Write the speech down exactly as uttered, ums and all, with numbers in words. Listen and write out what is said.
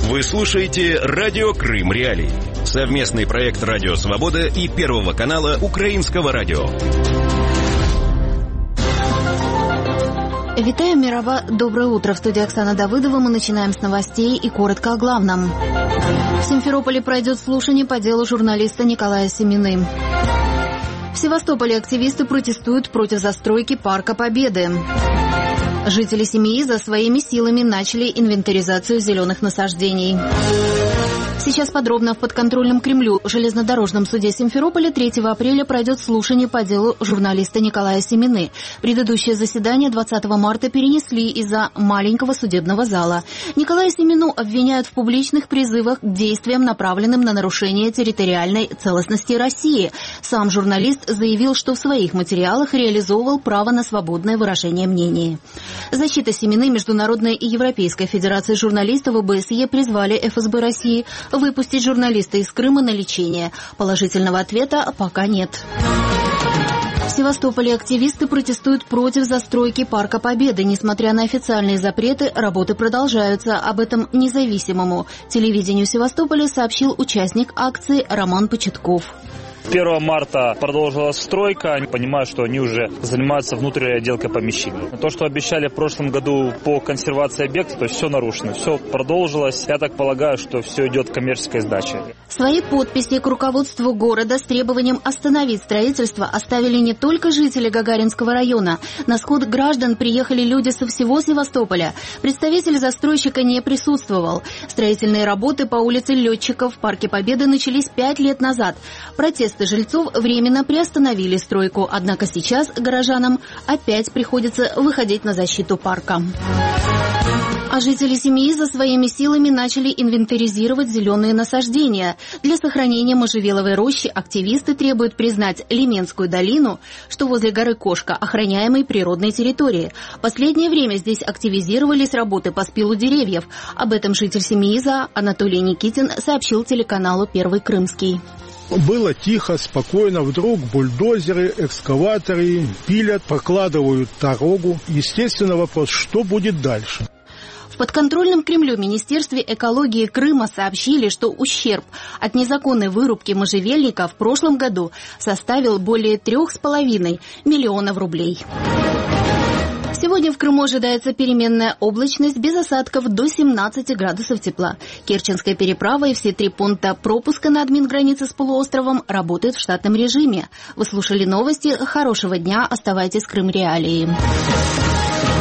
Вы слушаете «Радио Крым Реалии». Совместный проект «Радио Свобода» и Первого канала Украинского радио. Витаю, Мирова. Доброе утро. В студии Оксана Давыдова. Мы начинаем с новостей и коротко о главном. В Симферополе пройдет слушание по делу журналиста Николая Семины. В Севастополе активисты протестуют против застройки Парка Победы. Жители семьи за своими силами начали инвентаризацию зеленых насаждений. Сейчас подробно. В подконтрольном Кремлю железнодорожном суде Симферополя третьего апреля пройдет слушание по делу журналиста Николая Семины. Предыдущее заседание двадцатого марта перенесли из-за маленького судебного зала. Николая Семину обвиняют в публичных призывах к действиям, направленным на нарушение территориальной целостности России. Сам журналист заявил, что в своих материалах реализовывал право на свободное выражение мнений. Защита Семины, Международная и Европейская федерация журналистов ОБСЕ призвали эф эс бэ России выпустить журналиста из Крыма на лечение. Положительного ответа пока нет. В Севастополе активисты протестуют против застройки Парка Победы. Несмотря на официальные запреты, работы продолжаются. Об этом независимому телевидению Севастополя сообщил участник акции Роман Почетков. первого марта продолжилась стройка. Они понимают, что они уже занимаются внутренней отделкой помещений. То, что обещали в прошлом году по консервации объекта, то есть все нарушено, все продолжилось. Я так полагаю, что все идет к коммерческой сдаче. Свои подписи к руководству города с требованием остановить строительство оставили не только жители Гагаринского района. На сход граждан приехали люди со всего Севастополя. Представитель застройщика не присутствовал. Строительные работы по улице Летчиков в Парке Победы начались пять лет назад. Протесты жильцов временно приостановили стройку, однако сейчас горожанам опять приходится выходить на защиту парка. А жители семьи за своими силами начали инвентаризировать зеленые насаждения. Для сохранения можжевеловой рощи активисты требуют признать Лименскую долину, что возле горы Кошка, охраняемой природной территории. Последнее время здесь активизировались работы по спилу деревьев. Об этом житель Семииза Анатолий Никитин сообщил телеканалу «Первый Крымский». Было тихо, спокойно, вдруг бульдозеры, экскаваторы пилят, прокладывают дорогу. Естественно, вопрос, что будет дальше? В подконтрольном Кремлю Министерстве экологии Крыма сообщили, что ущерб от незаконной вырубки можжевельника в прошлом году составил более трех с половиной миллионов рублей. Сегодня в Крыму ожидается переменная облачность без осадков до семнадцати градусов тепла. Керченская переправа и все три пункта пропуска на админгранице с полуостровом работают в штатном режиме. Вы слушали новости. Хорошего дня. Оставайтесь с Крым Реалией.